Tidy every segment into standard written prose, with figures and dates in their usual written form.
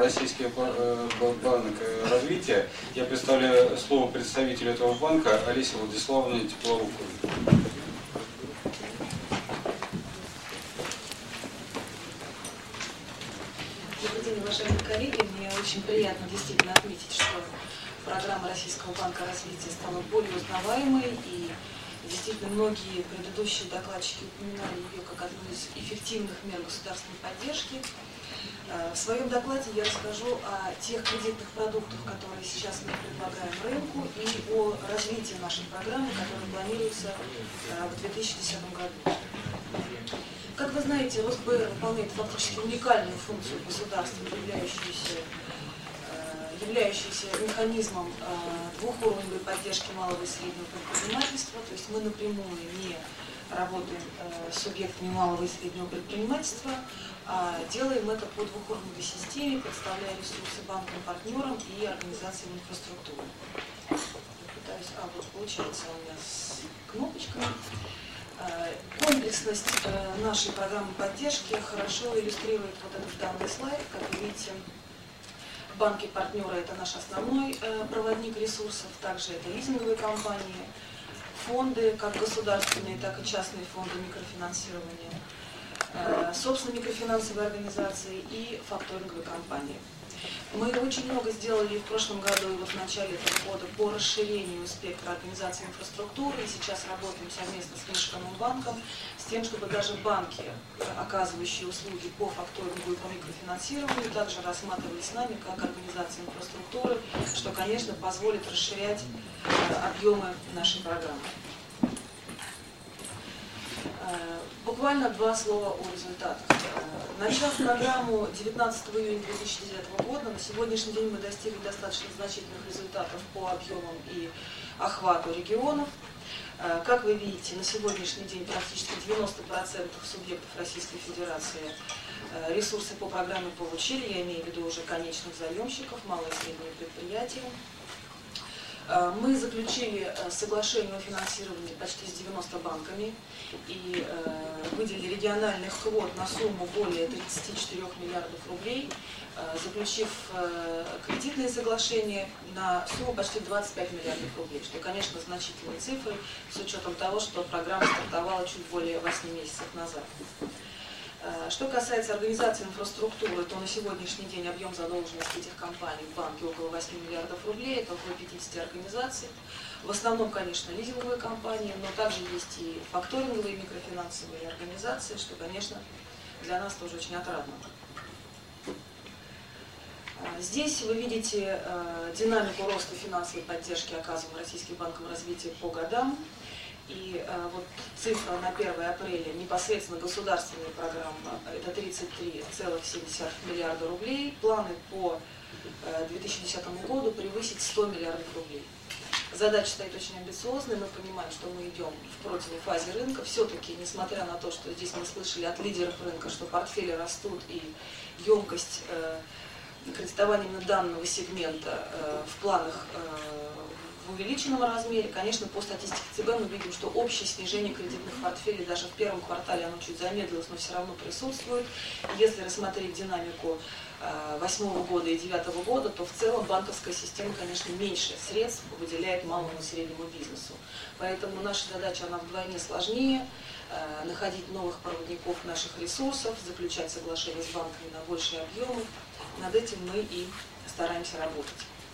Российский банк развития. Я представляю слово представителю этого банка Олесе Владиславовне Теплоруковой. Добрый день, уважаемые коллеги. Мне очень приятно действительно отметить, что программа Российского банка развития стала более узнаваемой, и действительно многие предыдущие докладчики упоминали ее как одну из эффективных мер государственной поддержки. В своем докладе я расскажу о тех кредитных продуктах, которые сейчас мы предлагаем рынку, и о развитии нашей программы, которая планируется в 2010 году. Как вы знаете, РосБР выполняет фактически уникальную функцию государства, являющуюся механизмом двухуровневой поддержки малого и среднего предпринимательства. То есть мы напрямую не работаем с субъектами малого и среднего предпринимательства, а делаем это по двухуровневой системе, представляя ресурсы банкам, партнерам и организациям инфраструктуры. Я пытаюсь, вот получается у меня с кнопочками. Комплексность нашей программы поддержки хорошо иллюстрирует вот этот данный слайд. Как вы видите, банки-партнеры – это наш основной проводник ресурсов, также это лизинговые компании, фонды, как государственные, так и частные фонды микрофинансирования, собственные микрофинансовые организации и факторинговые компании. Мы очень много сделали в прошлом году и вот в начале этого года по расширению спектра организации инфраструктуры, и сейчас работаем совместно с Межэкономбанком с тем, чтобы даже банки, оказывающие услуги по факторингу и по микрофинансированию, также рассматривали с нами как организации инфраструктуры, что, конечно, позволит расширять объемы нашей программы. Буквально два слова о результатах. Начав программу 19 июня 2009 года, на сегодняшний день мы достигли достаточно значительных результатов по объемам и охвату регионов. Как вы видите, на сегодняшний день практически 90% субъектов Российской Федерации ресурсы по программе получили, я имею в виду уже конечных заемщиков, малые и средние предприятия. Мы заключили соглашение о финансировании почти с 90 банками и выделили региональных квот на сумму более 34 миллиардов рублей, заключив кредитные соглашения на сумму почти 25 миллиардов рублей, что, конечно, значительные цифры с учетом того, что программа стартовала чуть более 8 месяцев назад. Что касается организации инфраструктуры, то на сегодняшний день объем задолженности этих компаний в банке около 8 миллиардов рублей, это около 50 организаций. В основном, конечно, лизинговые компании, но также есть и факторинговые, микрофинансовые организации, что, конечно, для нас тоже очень отрадно. Здесь вы видите динамику роста финансовой поддержки, оказываемой Российским банком развития по годам. И вот цифра на 1 апреля непосредственно государственная программа – это 33,7 миллиарда рублей. Планы по 2010 году превысить 100 миллиардов рублей. Задача стоит очень амбициозная. Мы понимаем, что мы идем в противофазе рынка. Все-таки, несмотря на то, что здесь мы слышали от лидеров рынка, что портфели растут и емкость кредитования именно данного сегмента в планах в увеличенном размере, конечно, по статистике ЦБ мы видим, что общее снижение кредитных портфелей даже в первом квартале оно чуть замедлилось, но все равно присутствует. Если рассмотреть динамику 2008 года и 2009 года, то в целом банковская система, конечно, меньше средств выделяет малому и среднему бизнесу. Поэтому наша задача, она вдвойне сложнее, находить новых проводников наших ресурсов, заключать соглашения с банками на большие объемы. Над этим мы и стараемся работать.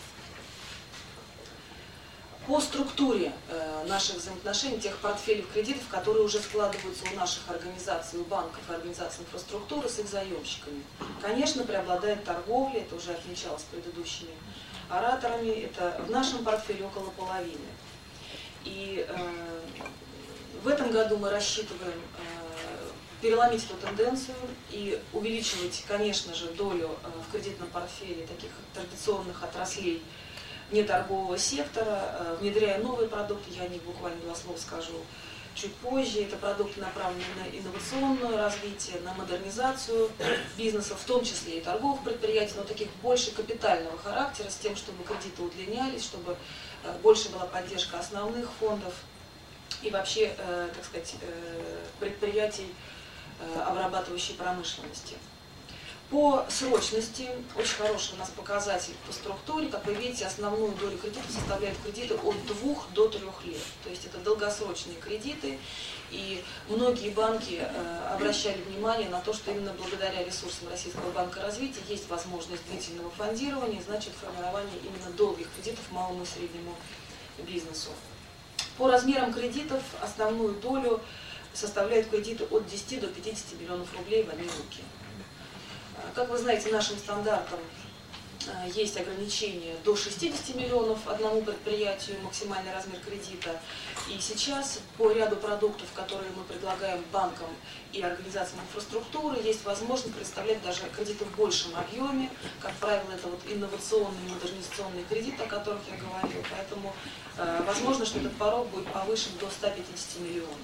По структуре наших взаимоотношений, тех портфелей кредитов, которые уже складываются у наших организаций, у банков и организаций инфраструктуры с их заемщиками. Конечно, преобладает торговля, это уже отмечалось предыдущими ораторами, это в нашем портфеле около половины. И в этом году мы рассчитываем переломить эту тенденцию и увеличивать, конечно же, долю в кредитном портфеле таких традиционных отраслей неторгового сектора, внедряя новые продукты, я о них буквально два слова скажу чуть позже. Это продукты, направленные на инновационное развитие, на модернизацию бизнеса, в том числе и торговых предприятий, но таких больше капитального характера, с тем, чтобы кредиты удлинялись, чтобы больше была поддержка основных фондов и вообще, так сказать, предприятий обрабатывающей промышленности. По срочности очень хороший у нас показатель по структуре. Как вы видите, основную долю кредитов составляют кредиты от 2 до 3 лет. То есть это долгосрочные кредиты. И многие банки обращали внимание на то, что именно благодаря ресурсам Российского банка развития есть возможность длительного фондирования, значит формирование именно долгих кредитов малому и среднему бизнесу. По размерам кредитов основную долю составляют кредиты от 10 до 50 миллионов рублей в одни руки. Как вы знаете, нашим стандартом есть ограничение до 60 миллионов одному предприятию, максимальный размер кредита. И сейчас по ряду продуктов, которые мы предлагаем банкам и организациям инфраструктуры, есть возможность представлять даже кредиты в большем объеме. Как правило, это вот инновационный, модернизационный кредит, о которых я говорила. Поэтому возможно, что этот порог будет повышен до 150 миллионов.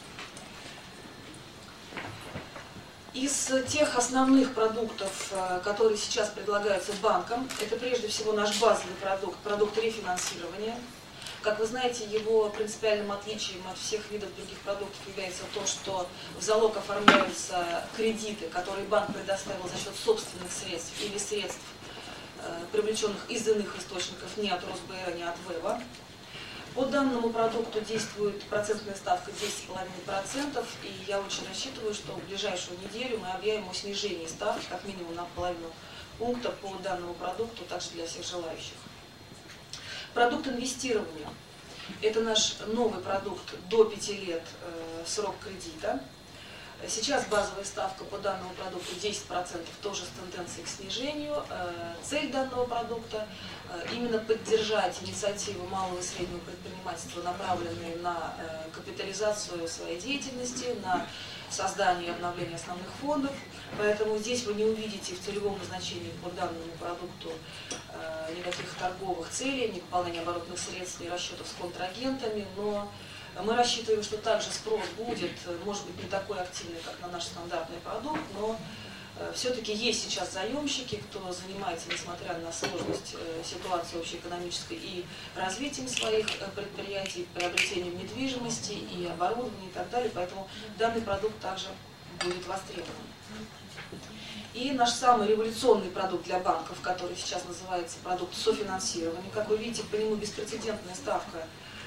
Из тех основных продуктов, которые сейчас предлагаются банкам, это прежде всего наш базовый продукт, продукт рефинансирования. Как вы знаете, его принципиальным отличием от всех видов других продуктов является то, что в залог оформляются кредиты, которые банк предоставил за счет собственных средств или средств, привлеченных из иных источников, не от РосБР, не от ВЭБа. По данному продукту действует процентная ставка 10,5%, и я очень рассчитываю, что в ближайшую неделю мы объявим о снижении ставки как минимум на половину пункта по данному продукту, также для всех желающих. Продукт инвестирования. Это наш новый продукт до 5 лет срок кредита. Сейчас базовая ставка по данному продукту 10%, тоже с тенденцией к снижению. Цель данного продукта именно поддержать инициативы малого и среднего предпринимательства, направленные на капитализацию своей деятельности, на создание и обновление основных фондов. Поэтому здесь вы не увидите в целевом назначении по данному продукту никаких торговых целей, ни пополнения оборотных средств, ни расчетов с контрагентами, но мы рассчитываем, что также спрос будет, может быть, не такой активный, как на наш стандартный продукт, но все-таки есть сейчас заемщики, кто занимается, несмотря на сложность ситуации общеэкономической, и развитием своих предприятий, приобретением недвижимости и оборудования и так далее, поэтому данный продукт также будет востребован. И наш самый революционный продукт для банков, который сейчас называется продукт софинансирования. Как вы видите, по нему беспрецедентная ставка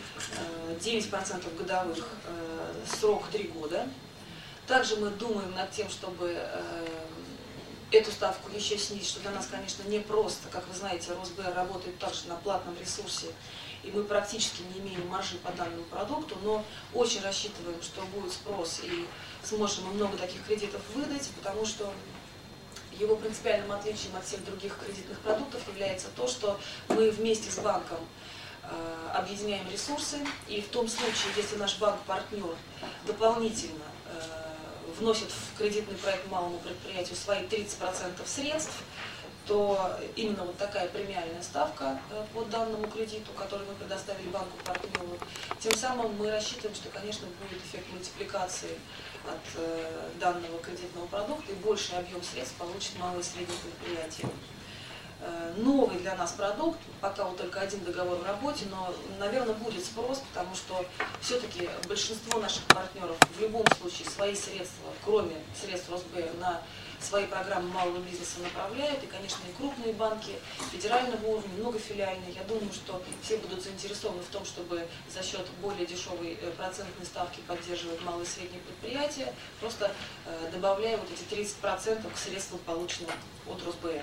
9% годовых, срок 3 года. Также мы думаем над тем, чтобы эту ставку еще снизить, что для нас, конечно, не просто. Как вы знаете, РосБР работает также на платном ресурсе, и мы практически не имеем маржи по данному продукту, но очень рассчитываем, что будет спрос и сможем мы много таких кредитов выдать, потому что его принципиальным отличием от всех других кредитных продуктов является то, что мы вместе с банком объединяем ресурсы, и в том случае, если наш банк-партнер дополнительно вносит в кредитный проект малому предприятию свои 30% средств, то именно вот такая премиальная ставка по данному кредиту, который мы предоставили банку-партнеру, тем самым мы рассчитываем, что, конечно, будет эффект мультипликации от данного кредитного продукта, и больший объем средств получит малое и среднее предприятие. Новый для нас продукт, пока вот только один договор в работе, но, наверное, будет спрос, потому что все-таки большинство наших партнеров в любом случае свои средства, кроме средств РосБР, на свои программы малого бизнеса направляют, и, конечно, и крупные банки федерального уровня, многофилиальные. Я думаю, что все будут заинтересованы в том, чтобы за счет более дешевой процентной ставки поддерживать малые и средние предприятия, просто добавляя вот эти 30% к средствам, полученным от РосБР.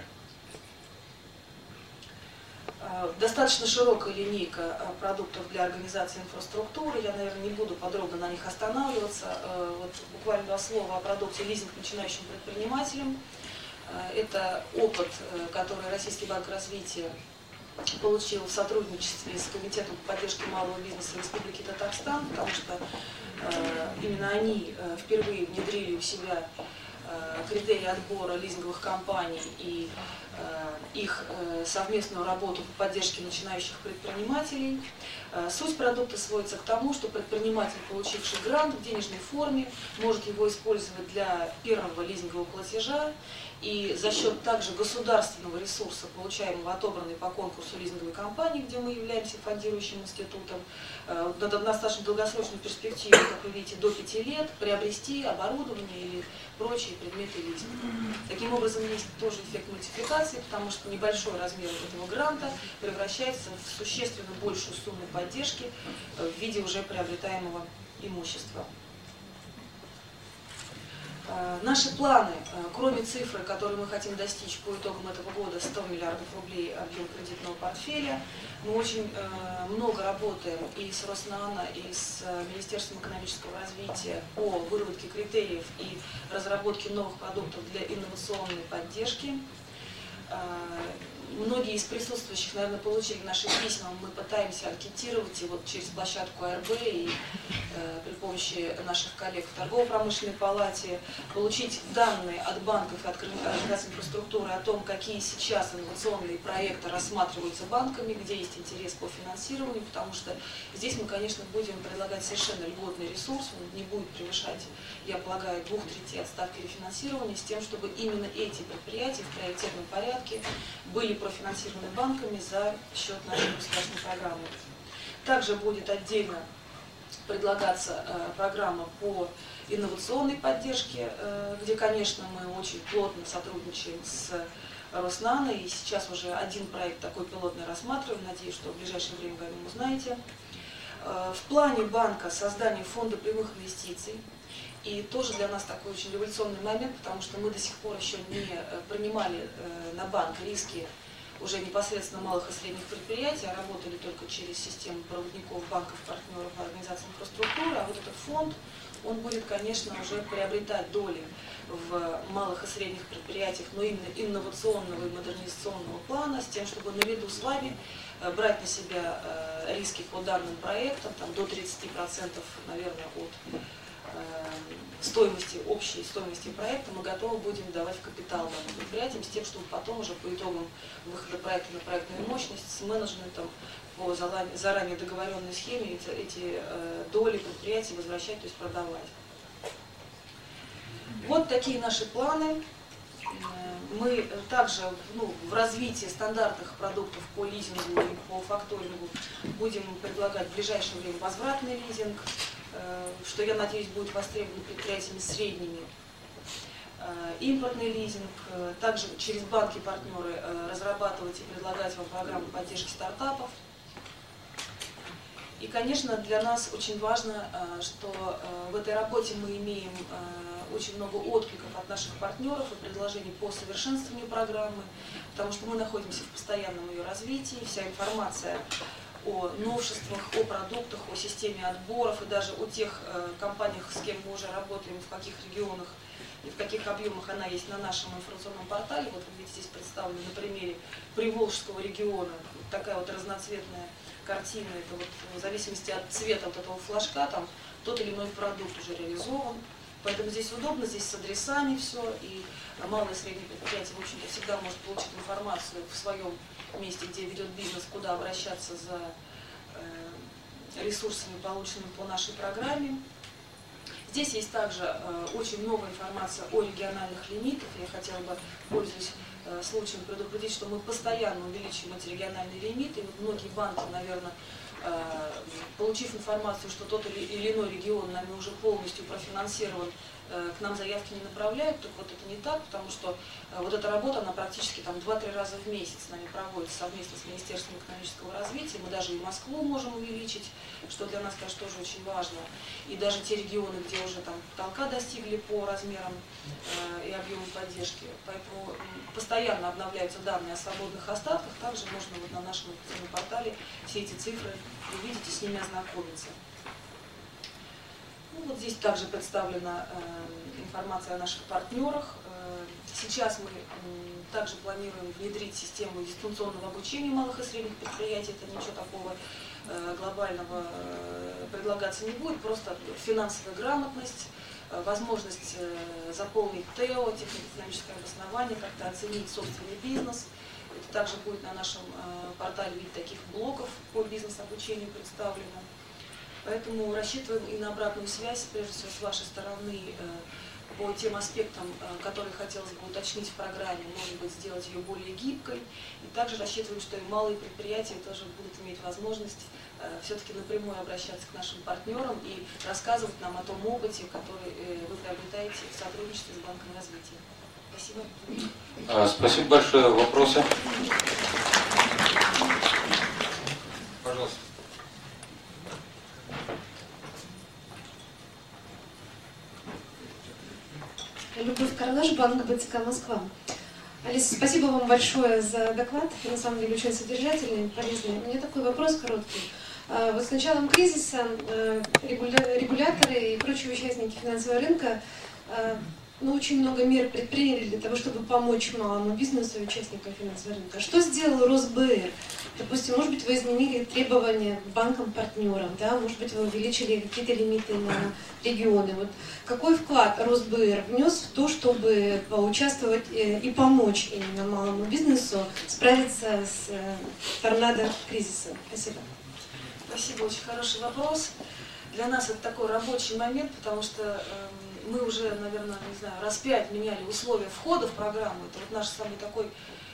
Достаточно широкая линейка продуктов для организации инфраструктуры. Я, наверное, не буду подробно на них останавливаться. Вот буквально 2 слова о продукте лизинг начинающим предпринимателям. Это опыт, который Российский банк развития получил в сотрудничестве с Комитетом по поддержке малого бизнеса Республики Татарстан, потому что именно они впервые внедрили у себя критерии отбора лизинговых компаний и их совместную работу по поддержке начинающих предпринимателей. Суть продукта сводится к тому, что предприниматель, получивший грант в денежной форме, может его использовать для первого лизингового платежа И за счет также государственного ресурса, получаемого отобранной по конкурсу лизинговой компании, где мы являемся фондирующим институтом, на достаточно долгосрочную перспективу, как вы видите, до 5 лет, приобрести оборудование или прочие предметы лизинга. Таким образом, есть тоже эффект мультипликации, потому что небольшой размер этого гранта превращается в существенно большую сумму поддержки в виде уже приобретаемого имущества. Наши планы, кроме цифры, которые мы хотим достичь по итогам этого года, 100 миллиардов рублей объем кредитного портфеля, мы очень много работаем и с Роснано, и с Министерством экономического развития по выработке критериев и разработке новых продуктов для инновационной поддержки. Многие из присутствующих, наверное, получили наши письма. Мы пытаемся анкетировать и вот через площадку АРБ и при помощи наших коллег в торгово-промышленной палате получить данные от банков и от организаций инфраструктуры о том, какие сейчас инновационные проекты рассматриваются банками, где есть интерес по финансированию, потому что здесь мы, конечно, будем предлагать совершенно льготный ресурс, он не будет превышать, я полагаю, 2/3 от ставки рефинансирования, с тем, чтобы именно эти предприятия в приоритетном порядке были профинансированы банками за счет нашей государственной программы. Также будет отдельно предлагаться программа по инновационной поддержке, где, конечно, мы очень плотно сотрудничаем с Роснано, и сейчас уже один проект такой пилотный рассматриваем, надеюсь, что в ближайшее время вы о нем узнаете. В плане банка создание фонда прямых инвестиций. И тоже для нас такой очень революционный момент, потому что мы до сих пор еще не принимали на банк риски уже непосредственно малых и средних предприятий, а работали только через систему проводников, банков, партнеров, организаций инфраструктуры. А вот этот фонд, он будет, конечно, уже приобретать доли в малых и средних предприятиях, но именно инновационного и модернизационного плана, с тем, чтобы наряду с вами брать на себя риски по данным проектам, там, до 30%, наверное, от стоимости, общей стоимости проекта мы готовы будем давать в капитал данным предприятиям, с тем, чтобы потом уже по итогам выхода проекта на проектную мощность с менеджментом по заранее договоренной схеме эти доли предприятий возвращать, то есть продавать. Вот такие наши планы. Мы также в развитии стандартных продуктов по лизингу и по факторингу будем предлагать в ближайшее время возвратный лизинг, что, я надеюсь, будет востребовано предприятиями средними. Импортный лизинг, также через банки-партнеры разрабатывать и предлагать вам программу поддержки стартапов. И, конечно, для нас очень важно, что в этой работе мы имеем очень много откликов от наших партнеров и предложений по совершенствованию программы, потому что мы находимся в постоянном ее развитии, вся информация о новшествах, о продуктах, о системе отборов и даже о тех компаниях, с кем мы уже работаем, в каких регионах и в каких объемах она есть на нашем информационном портале. Вот вы видите здесь представлено на примере Приволжского региона вот такая вот разноцветная картина. Это вот в зависимости от цвета вот этого флажка там тот или иной продукт уже реализован. Поэтому здесь удобно, здесь с адресами все, и малое и среднее предприятие, в общем-то, всегда может получить информацию в своем месте, где ведет бизнес, куда обращаться за ресурсами, полученными по нашей программе. Здесь есть также очень много информации о региональных лимитах. Я хотела бы, пользуясь случаем, предупредить, что мы постоянно увеличиваем эти региональные лимиты. И вот многие банки, наверное, получив информацию, что тот или иной регион нами уже полностью профинансирован, к нам заявки не направляют, так вот это не так, потому что вот эта работа, она практически там 2-3 раза в месяц с нами проводится совместно с Министерством экономического развития. Мы даже и Москву можем увеличить, что для нас, конечно, тоже очень важно. И даже те регионы, где уже там потолка достигли по размерам и объему поддержки. Поэтому постоянно обновляются данные о свободных остатках. Также можно вот на нашем информационном портале все эти цифры увидеть и с ними ознакомиться. Ну, вот здесь также представлена информация о наших партнерах. Сейчас мы также планируем внедрить систему дистанционного обучения малых и средних предприятий. Это ничего такого глобального предлагаться не будет, просто финансовая грамотность, возможность заполнить ТЭО, технико-экономическое обоснование, как-то оценить собственный бизнес. Это также будет на нашем портале вид таких блоков по бизнес-обучению представлено. Поэтому рассчитываем и на обратную связь, прежде всего с вашей стороны, по тем аспектам, которые хотелось бы уточнить в программе, может быть, сделать ее более гибкой. И также рассчитываем, что и малые предприятия тоже будут иметь возможность все-таки напрямую обращаться к нашим партнерам и рассказывать нам о том опыте, который вы приобретаете в сотрудничестве с Банком развития. Спасибо. Спасибо большое. Вопросы? Пожалуйста. Любовь Карлаш, Банк БЦК Москва. Алиса, спасибо вам большое за доклад. На самом деле очень содержательный, полезный. У меня такой вопрос короткий. Вот с началом кризиса регуляторы и прочие участники финансового рынка очень много мер предприняли для того, чтобы помочь малому бизнесу и участникам финансового рынка. Что сделал РосБР? Допустим, может быть, вы изменили требования к банкам-партнерам, да? Может быть, вы увеличили какие-то лимиты на регионы. Вот какой вклад РосБР внес в то, чтобы поучаствовать и помочь именно малому бизнесу справиться с торнадо кризиса? Спасибо. Спасибо, очень хороший вопрос. Для нас это такой рабочий момент, потому что мы уже, наверное, не знаю, раз 5 меняли условия входа в программу. Это вот наш самый такой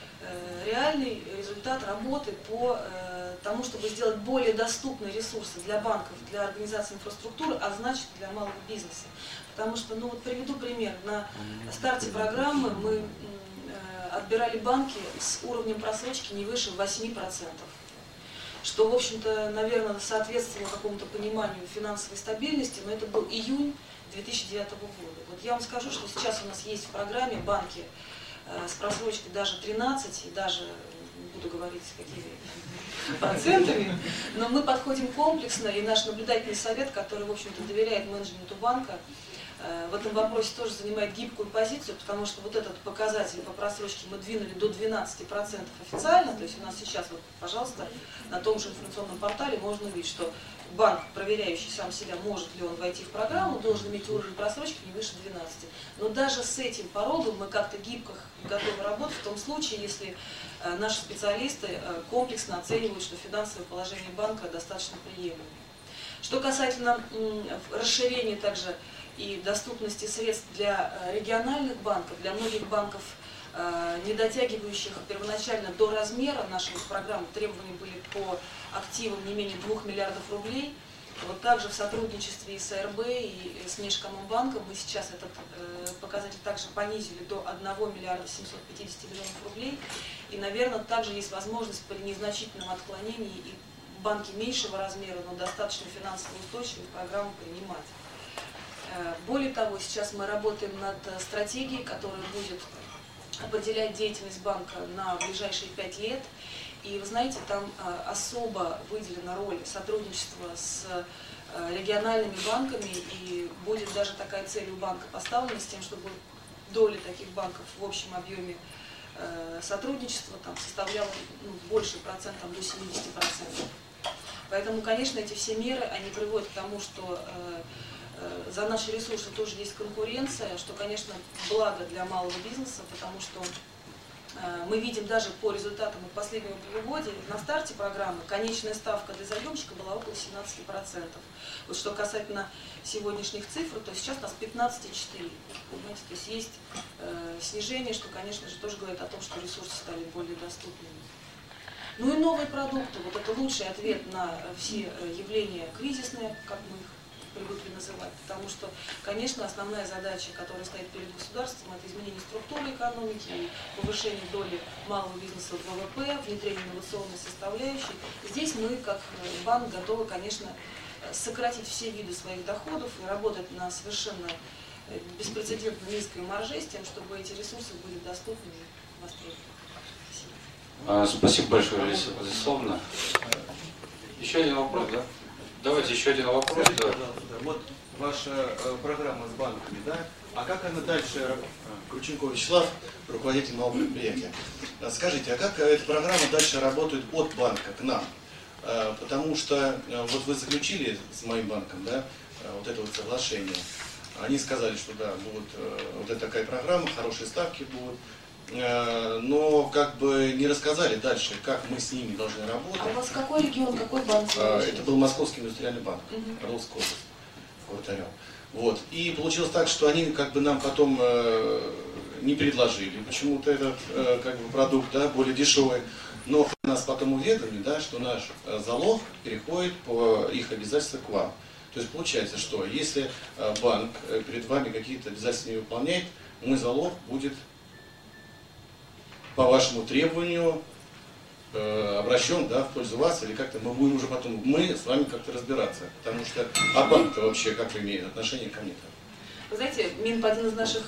реальный результат работы по тому, чтобы сделать более доступные ресурсы для банков, для организации инфраструктуры, а значит для малого бизнеса. Потому что, вот приведу пример. На старте программы мы отбирали банки с уровнем просрочки не выше 8%. Что, в общем-то, наверное, соответствовало какому-то пониманию финансовой стабильности, но это был июнь 2009 года. Вот я вам скажу, что сейчас у нас есть в программе банки с просрочкой даже 13, и даже, не буду говорить, какими процентами, но мы подходим комплексно, и наш наблюдательный совет, который, в общем-то, доверяет менеджменту банка, в этом вопросе тоже занимает гибкую позицию, потому что вот этот показатель по просрочке мы двинули до 12% официально, то есть у нас сейчас, вот, пожалуйста, на том же информационном портале можно увидеть, что банк, проверяющий сам себя, может ли он войти в программу, должен иметь уровень просрочки не выше 12. Но даже с этим порогом мы как-то гибко готовы работать в том случае, если наши специалисты комплексно оценивают, что финансовое положение банка достаточно приемлемо. Что касательно расширения также и доступности средств для региональных банков, для многих банков, не дотягивающих первоначально до размера нашей программы, требования были по активам не менее 2 миллиардов рублей. Вот также в сотрудничестве и с АРБ, и с Межкомбанком мы сейчас этот показатель также понизили до 1 миллиарда 750 миллионов рублей. И, наверное, также есть возможность при незначительном отклонении и банки меньшего размера, но достаточно финансово устойчивые программу принимать. Более того, сейчас мы работаем над стратегией, которая будет определять деятельность банка на ближайшие 5 лет. И вы знаете, там особо выделена роль сотрудничества с региональными банками, и будет даже такая цель у банка поставлена с тем, чтобы доля таких банков в общем объеме сотрудничества там составляла больше процент, там, до 70%. Поэтому, конечно, эти все меры, они приводят к тому, что за наши ресурсы тоже есть конкуренция, что, конечно, благо для малого бизнеса, потому что мы видим даже по результатам последнего полугодия, на старте программы конечная ставка для заемщика была около 17%. Вот что касательно сегодняшних цифр, то сейчас у нас 15,4%. Понимаете, то есть снижение, что, конечно же, тоже говорит о том, что ресурсы стали более доступными. Ну и новые продукты. Вот это лучший ответ на все явления кризисные, как мы их привыкли называть, потому что, конечно, основная задача, которая стоит перед государством, это изменение структуры экономики и повышение доли малого бизнеса в ВВП, внедрение инновационной составляющей. Здесь мы, как банк, готовы, конечно, сократить все виды своих доходов и работать на совершенно беспрецедентно низкой марже, с тем, чтобы эти ресурсы были доступны и востребованы. Спасибо большое, Алиса Владиславовна. Еще один вопрос, да? Давайте еще один вопрос. Да. Вот ваша программа с банками, да? А как она дальше? Крученков Вячеслав, руководитель малого предприятия. Скажите, а как эта программа дальше работает от банка к нам? Потому что вот вы заключили с моим банком, да, вот это вот соглашение. Они сказали, что да, будет вот эта такая программа, хорошие ставки будут. Но как бы не рассказали дальше, как мы с ними должны работать. А у вас какой регион, какой банк? Это был Московский индустриальный банк, Русская область, Квартарем. Вот. И получилось так, что они как бы нам потом не предложили почему-то этот как бы продукт, да, более дешевый. Но нас потом уведомили, да, что наш залог переходит по их обязательствам к вам. То есть получается, что если банк перед вами какие-то обязательства не выполняет, мой залог будет по вашему требованию обращен, да, в пользу вас, или как-то мы будем уже потом, мы с вами как-то разбираться. Потому что, а банк-то вообще как имеет отношение ко мне-то? Вы знаете, Минп один из наших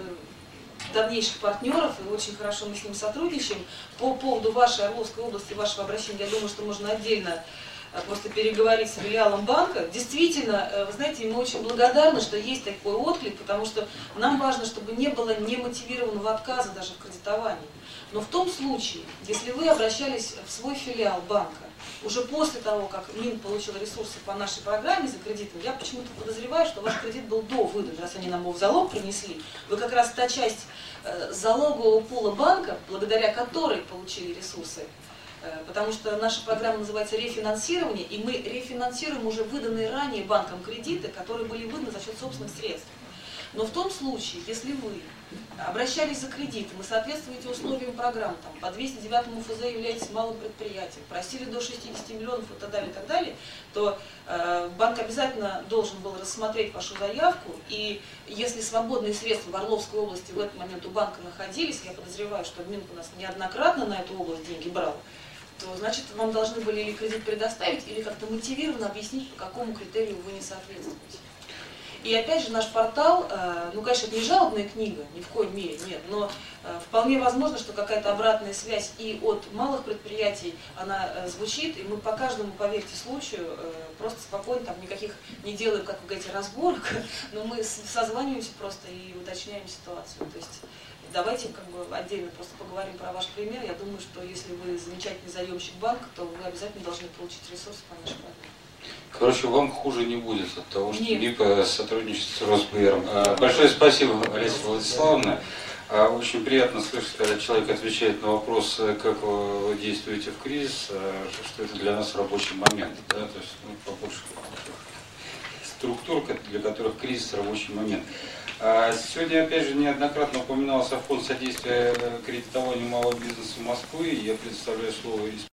давнейших партнеров, и очень хорошо мы с ним сотрудничаем. По поводу вашей Орловской области, вашего обращения, я думаю, что можно отдельно просто переговорить с филиалом банка. Действительно, вы знаете, мы очень благодарны, что есть такой отклик, потому что нам важно, чтобы не было немотивированного отказа даже в кредитовании. Но в том случае, если вы обращались в свой филиал банка, уже после того, как Минп получил ресурсы по нашей программе за кредитом, я почему-то подозреваю, что ваш кредит был до выдачи, раз они нам его в залог принесли. Вы как раз та часть залогового пула банка, благодаря которой получили ресурсы. Потому что наша программа называется рефинансирование, и мы рефинансируем уже выданные ранее банком кредиты, которые были выданы за счет собственных средств. Но в том случае, если вы обращались за кредитом и соответствуете условиям программы, там, по 209 ФЗ являетесь малым предприятием, просили до 60 миллионов и так далее, то банк обязательно должен был рассмотреть вашу заявку, и если свободные средства в Орловской области в этот момент у банка находились, я подозреваю, что Минп у нас неоднократно на эту область деньги брал, то значит вам должны были или кредит предоставить, или как-то мотивированно объяснить, по какому критерию вы не соответствуете. И опять же наш портал, ну конечно это не жалобная книга, ни в коем мере, нет, но вполне возможно, что какая-то обратная связь и от малых предприятий, она звучит, и мы по каждому, поверьте, случаю просто спокойно, там никаких не делаем, как вы говорите, разборок, но мы созваниваемся просто и уточняем ситуацию. То есть давайте как бы отдельно просто поговорим про ваш пример. Я думаю, что если вы замечательный заемщик банка, то вы обязательно должны получить ресурсы по нашей программе. Короче, вам хуже не будет от того, что Нет. МИП сотрудничает с Росбром. Большое спасибо, Олеся Владиславовна. Очень приятно слышать, когда человек отвечает на вопрос, как вы действуете в кризис, что это для нас рабочий момент. Да? То есть, ну, побольше структур, для которых кризис – рабочий момент. Сегодня, опять же, неоднократно упоминался фонд содействия кредитованию малого бизнеса Москвы. Я предоставляю слово